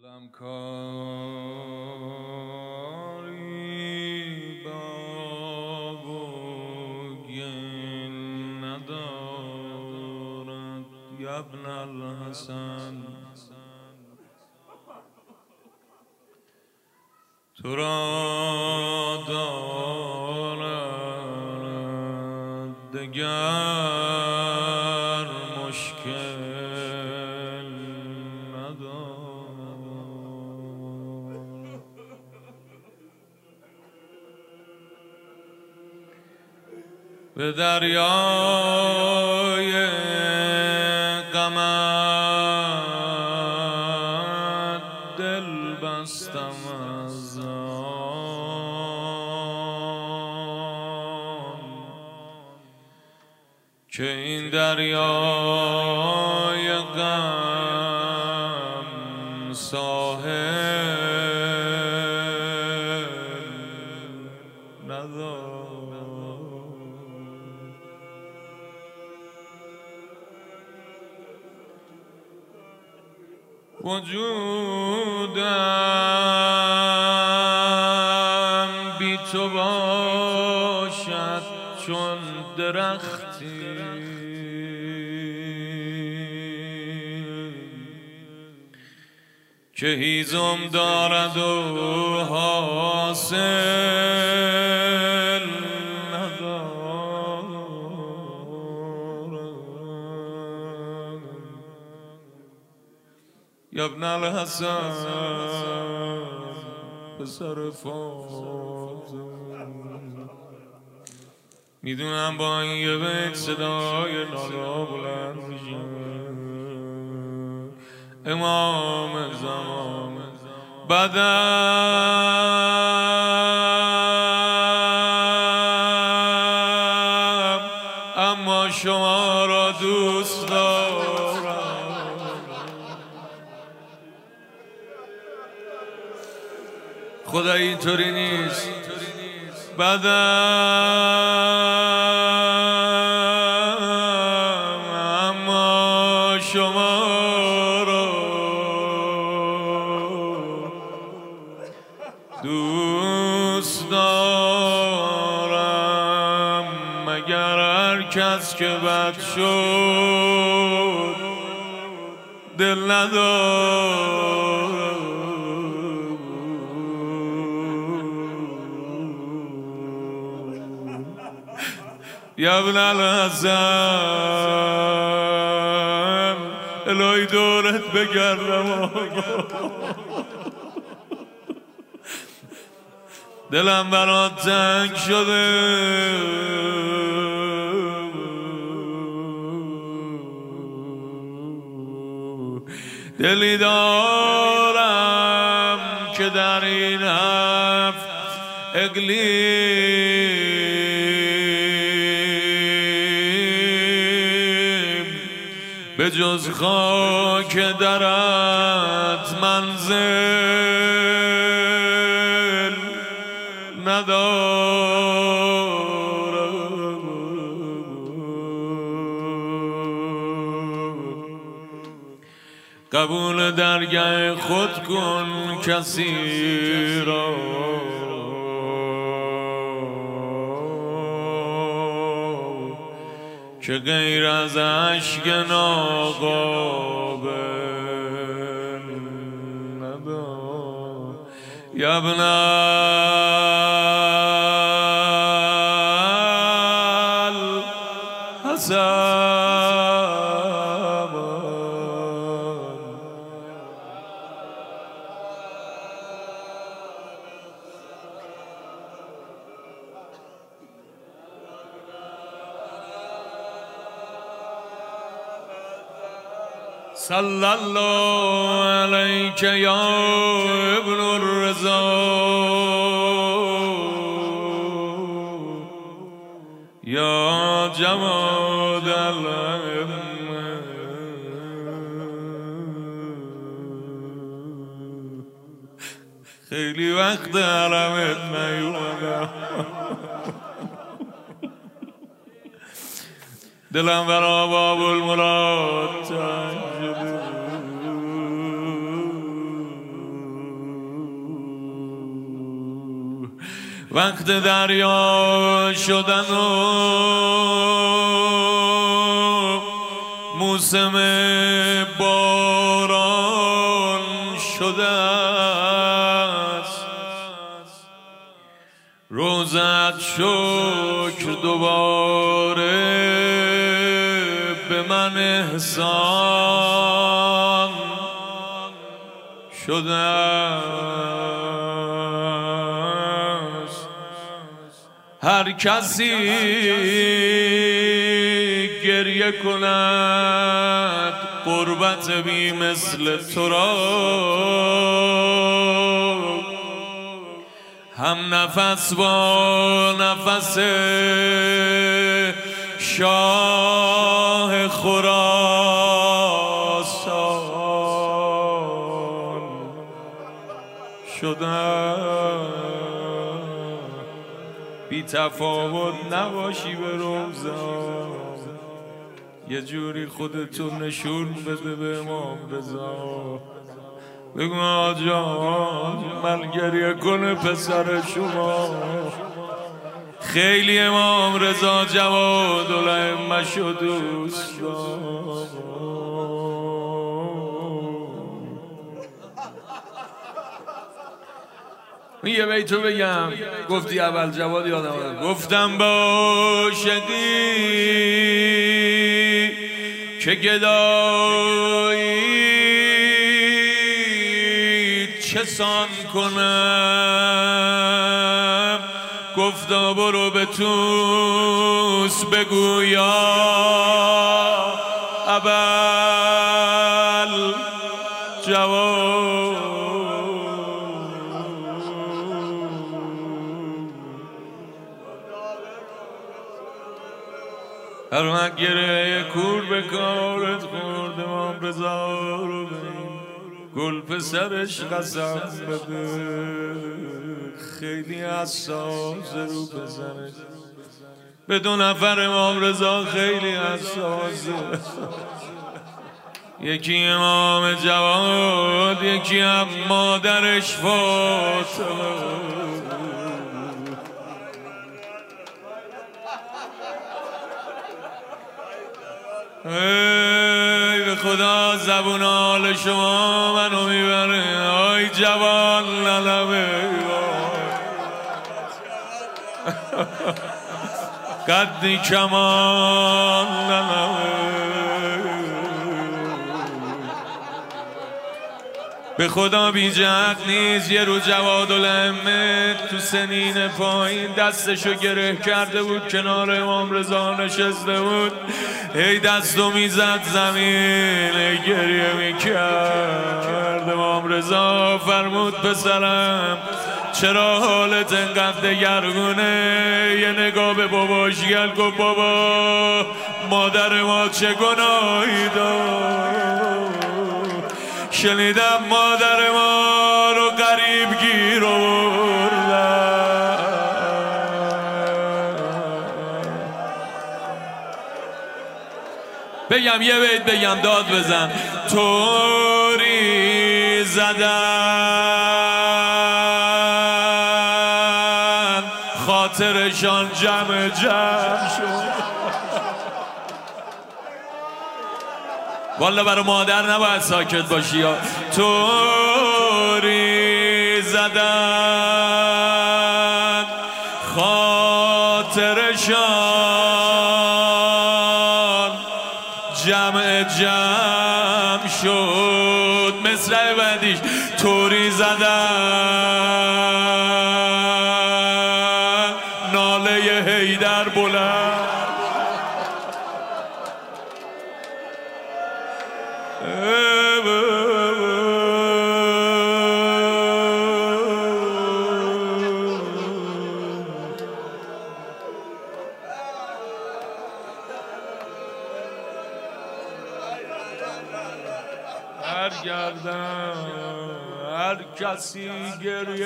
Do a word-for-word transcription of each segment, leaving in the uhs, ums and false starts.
دلم کاری با گل ندارد یا ابن الحسن، تو را دارد دگر مشکل ندارد. به دریای غمت دل بستم از آن که این دریای غم ساحل ندارد. وجودم بی تو باشد چون درختی که هیزم دارد و حاصل ندارد. یا ابن الحسن پسر فاطمه، میدونم با این یه بیت صدای نالا بلند میشه. امام زمان بدم اما شما را دوست دارم. خدا اینطوری نیست. بدم اما شما را دوست دارم، مگر هر کس که بد شد دل ندارم. یا ابن الحسن الهی دورت بگردم، دلم برات تنگ شده. دلی دارم که در این هفت اقلیم به جز خاک درت منزل ندارم. قبول درگاه خود کن کسی را که غیر از اشک ناقابل ندارد. یا ابن الحسن صلی الله علیک یا ابن الرضا یا جماد الائمه. خیلی وقت حرمت نیومدم، دلم برا باب المراد تنگ شده. وقت دریا شدن و موسم باران شده است، روزت شکر دوباره به من احسان شده است. هر کسی گریه کند قربت بی مثل تو را، هم نفس با نفس شاه خراسان شده. بی تفاوت نباشی به روزا، یه جوری خودتون نشون بده به امام رضا. بگو آجان من گریه کنه پسر شما، خیلی امام رضا جواد الائمه شو دوست دارم. یه بیتو بگم، گفتی اول جواد یادم آمد، گفتم با شدی که گدایی چه سان کنم، گفتا برو به توس بگو یا ابل جواد. هر وقت گره کور به کارت خورد امام رضا رو بین، گل پسرش قسم بده خیلی حساس رو بزنه. به دو نفر امام رضا خیلی حساسه، یکی امام جواد، یکی هم مادرش فاطمه. ای به خدا زبون حال شما منو میبره. آی جوان للمه قدی کمان للمه، به خدا بی جهت نیست. یه رو جواد الائمه تو سنین پایین دستشو گره کرده بود، کنار امام رضا نشسته بود، هی دستو میزد زمین، هی گریه میکرد. امام رضا فرمود پسرم چرا حالت انقدر دگرگونه؟ یه نگاه به باباش کرد، گفت بابا مادر ما چه گناهی داشت، شنیدم مادر ما رو غریب گیر آوردن. بگم یه بیت بگم داد بزن. طوری زدن خاطرشان جمع جمع شد. والا برای مادر نباید ساکت باشی یا طوری زدن خاطرشان جمع جمع شد. مصرع بعدیش طوری زدن ناله حیدر بلند. هر گردم هر کسی گریه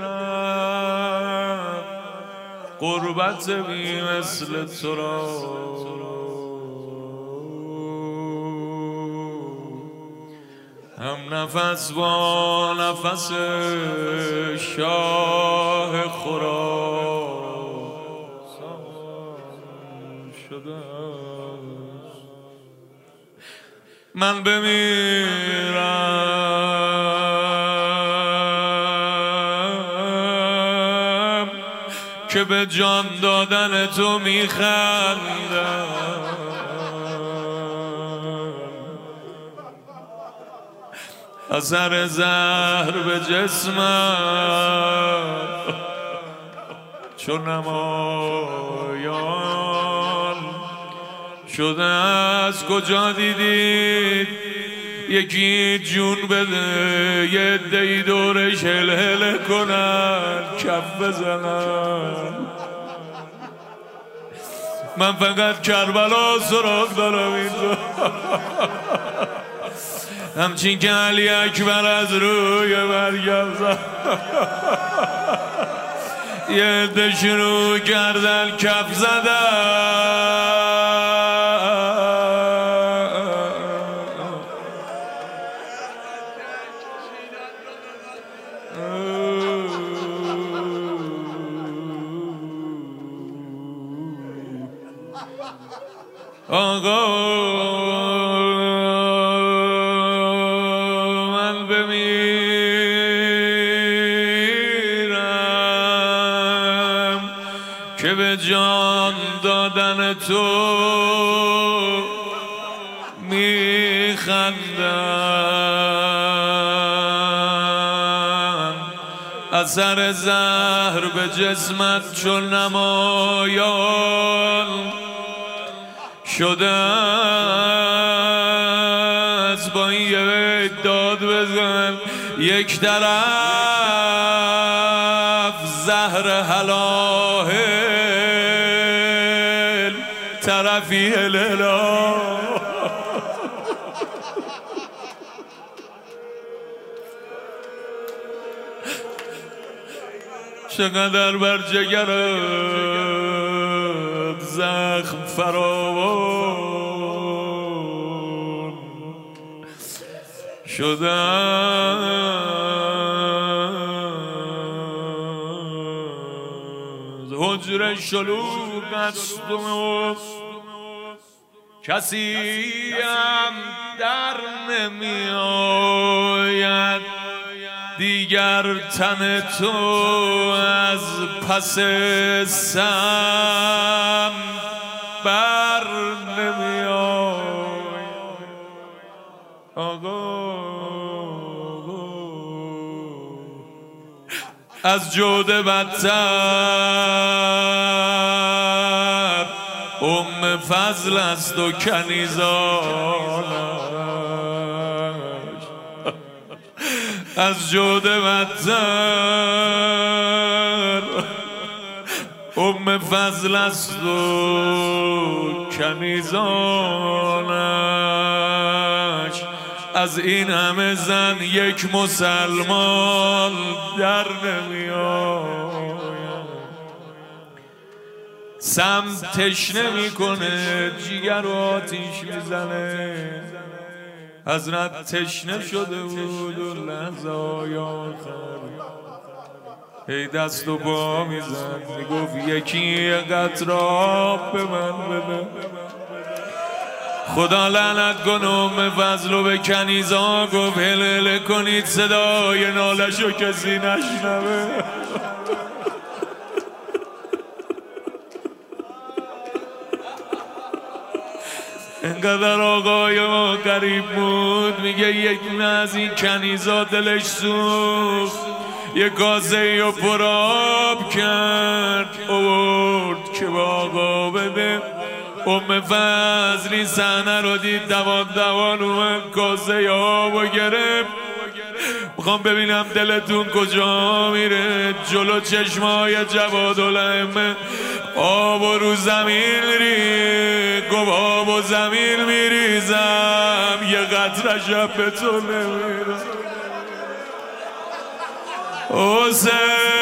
کنم قربت بی مثل تو را، هم نفس با نفس شاه خراسان من بمیرم که به جان دادن تو میخندم، اثر زهر به جسمم چون نمایان شده. از کجا دیدید یکی جون بده، یه عده‌ای دورش هل هل کنن، کف بزنن؟ من فقط کربلا سراغ دارم اینجا. همچین که علی اکبر از روی مریم زد، یه عده شروع کردن کف زدن. آقا من بمیرم که به جان دادن تو میخندم، اثر زهر به جسمت چون نمایان شده است. با این یه داد بزن، یک طرف زهر حلاهل، طرفی هللا. چقدر بر جگرت زخم فراوان شده، حجره شلوغ است و کسی هم در نمی آید، دیگر تن تو از پس سم بر نمی آید. آقا از جوده بدتر ام فضل است و کنیزانش، از جوده بدتر ام فضل است و کنیزانش. از این همه زن یک مسلمان در نمی آید. سم تشنه میکنه، جیگر و آتیش میزنه. حضرت تشنه شده بود و لحظه‌های آخر هی دست و پا میزد، میگفت یکی قطره آب به من بده. خدا لعنت کنه ام فضل به کنیزا گفت هل هل کنید صدای نالشو کسی نشنوه. انقدر آقای ما قریب بود، میگه یک نه از این کنیزا دلش سوخت، یه کاسه یا پراب کرد آورد که به آقا بده. ام فضلی صحنه رو دید، دوان دوان اومد کاسه آب گرفت. میخوام ببینم دلتون کجا میره. جلو چشمای جوادالائمه آب و رو زمین ری گفت آب و زمین میریزم، یه قطره شب به تو نمیرم. حسین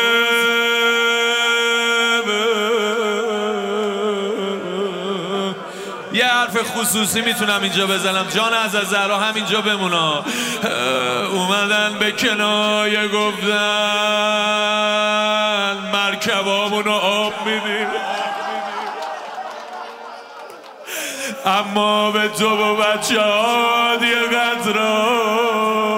یه حرف خصوصی میتونم اینجا بزنم، جان از زهرا همینجا بمونا. اومدن به کنایه گفتن مرکبامونو آب میدیم. اما به تو و بچه ها دیگه قدرم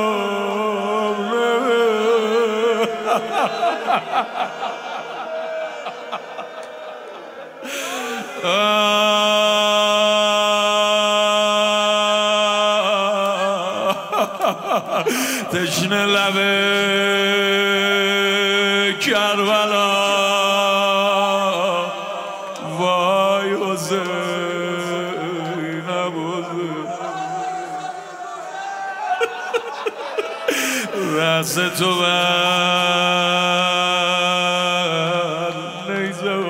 تشنه لبه کربلا وای حسین حسین رس تو بر نیزه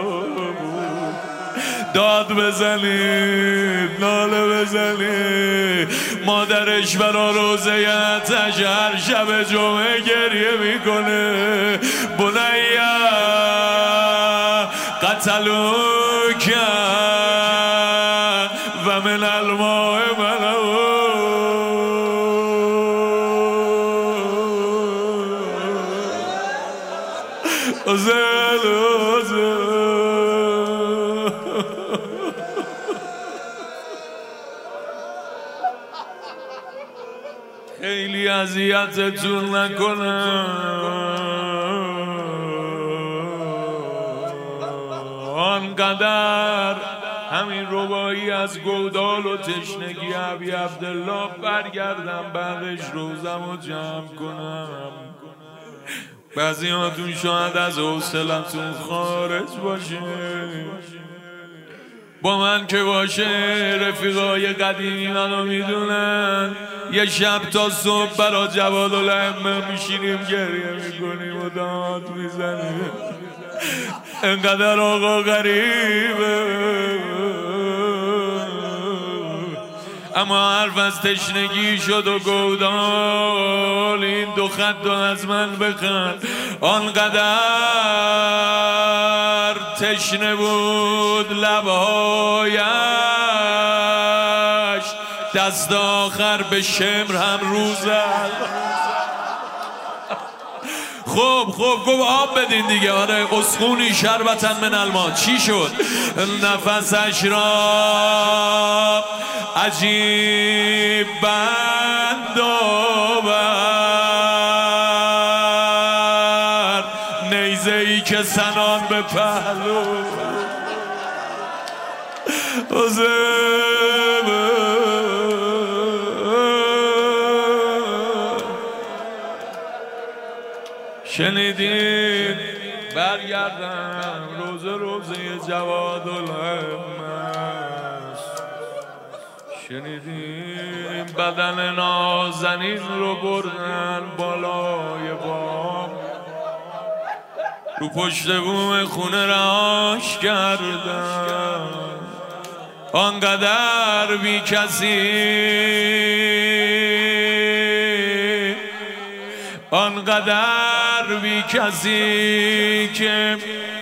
داد بزنید ناله بزنید مادرش برا روزیتش هر شب جمعه گریه میکنه بنیا قتلوک و من الماء ملو ازل ازل خیلی اذیتتون نکنم آنقدر همین ربایی از گودال و تشنگی ابی عبدالله برگردم بعدش روزم رو جمع کنم بعضی هاتون شاید از حوصلتون خارج باشه با من که باشه رفیقای قدیمی منو میدونن یه شب تا صبح برا جوادالائمه میشینیم گریه میکنیم و داد میزنیم انقدر آقا غریبه اما حرف از تشنگی شد و گودال این دو خط از من بخند آنقدر تشنه بود لبهایش دست آخر به شمر هم روزد خب خب گفت آب بدین دیگه آره اسخونی شربتن من الما چی شد نفسش را عجیب بند آورد نیزه ای که سنان به پهلو شنیدین برگردم روز روزه جوادالائمه است شنیدین بدن نازنین رو بردن بالای بام رو پشت بوم خونه راش کردن آنقدر بی کسی آنقدر بی کسی که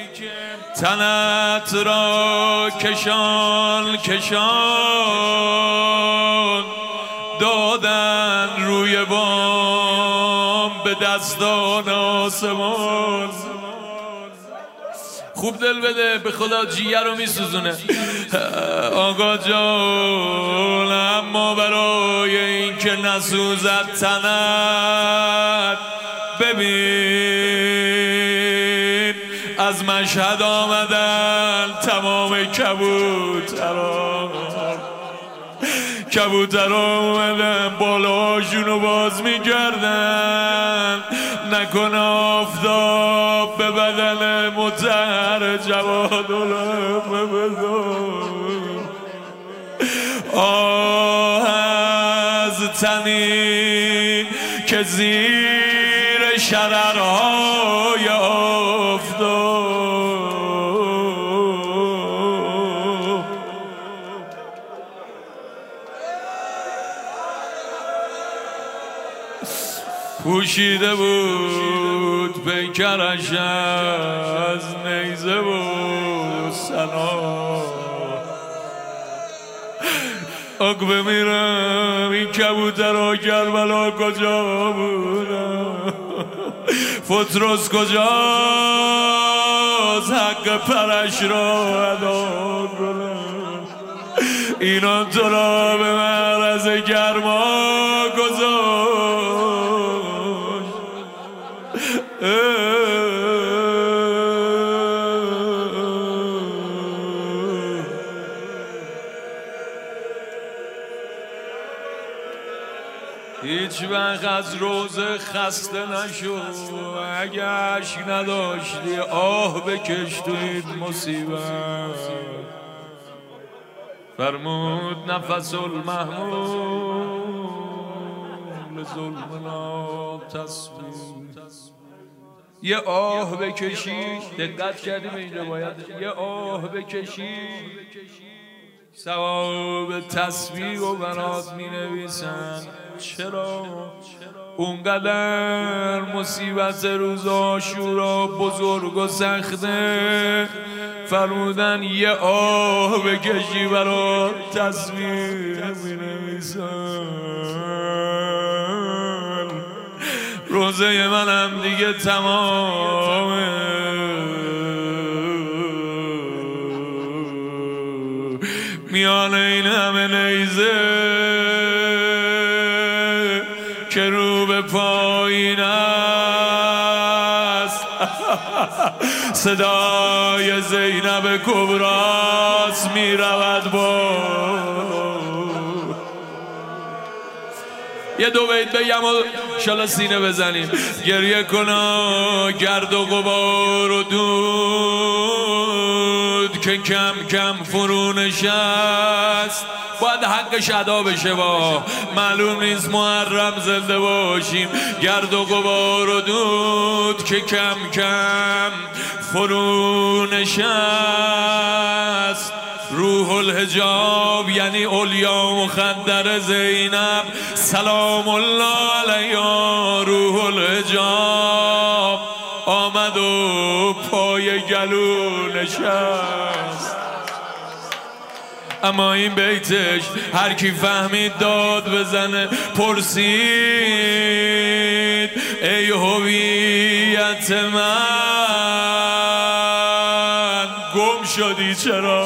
تنت را کشان کشان دادن روی بام به دستان آسمان خوب دل بده به خدا جیگر رو میسوزونه آقا جان اما برای این که نسوزد تنت ببین از مشهد آمدن تمام کبوتران کبوتران اومدن بالاشونو باز میکردن نکنه آفتاب به بدن مطهر جوادالائمه بزن آه از تنی که زیر شررهای آفتاب پوشیده بود پیکرش از نیزه و سنا آگ بمیرم این کبوترها کربلا کجا بودم فتروس کجاست حق پرش را ادا کنم اینا تو را به معرض گرما گذاشت. هیچ وقت از روزه خسته نشو، اگه عشق نداشتی آه بکش تو این مصیبت. فرمود نفس المحمول ظلمنا تسبیح. یه آه بکشی، دقت کردی به این روایت، یه آه بکشی ثواب تسبیح و برات می نویسن. چرا؟ اونقدر مصیبت روز عاشورا بزرگ و سخته، فرمودن یه آه بکشی برات تسبیح می نویسن. روزه منم دیگه تمامه، میان این همه نیزه که رو به پایین است صدای زینب کبراست می رود با. یه دو بیت بگم و شالا سینه بزنیم. گریه کنا گرد و غبار و دود که کم کم فرو نشست. باید حقش ادا بشه، با معلوم نیست محرم زنده باشیم. گرد و غبار و دود که کم کم فرو نشست. روح الحجاب یعنی اولیا مخدر زینب سلام الله علیها، روح الحجاب آمد و پای گلو نشست. اما این بیتش هر کی فهمید داد بزنه. پرسید ای هویت من گم شدی چرا؟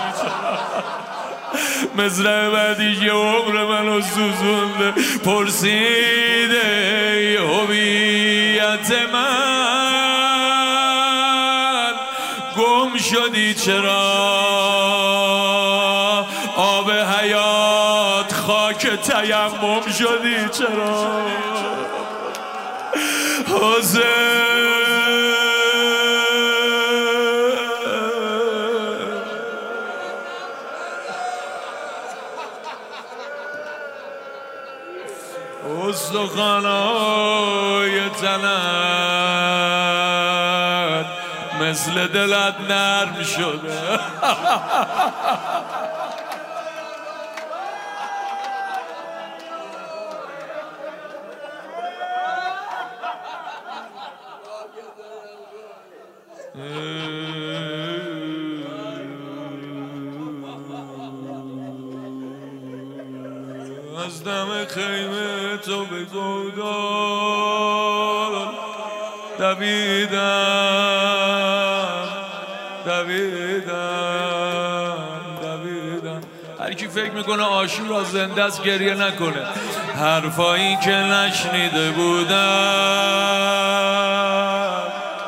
مزرعه بعدیش یه عمر منو سوزونده. پرسید ای هویت من گم شدی چرا؟ آب حیات خاک تیمم شدی چرا؟ حسین استخوانای تنت مثل دلت نرم شده. از دم خیمه تو به گودال دویدم دویدم دویدم. هر کی فکر میکنه عاشورا زنده است گریه نکنه. حرفایی که نشنیده بودم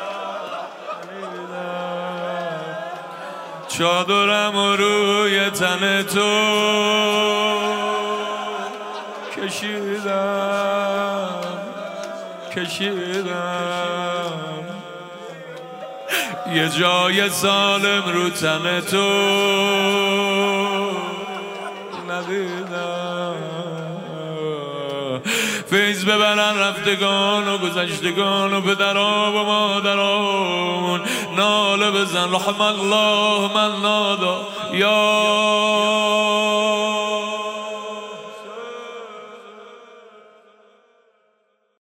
چادرم و روی تن تو کشیدم کشیدم. یه جای سالم رو تن تو ندیدم. فیض ببرن رفتگان و گذشتگان و پدران و مادران. ناله بزن رحم الله من نادا یا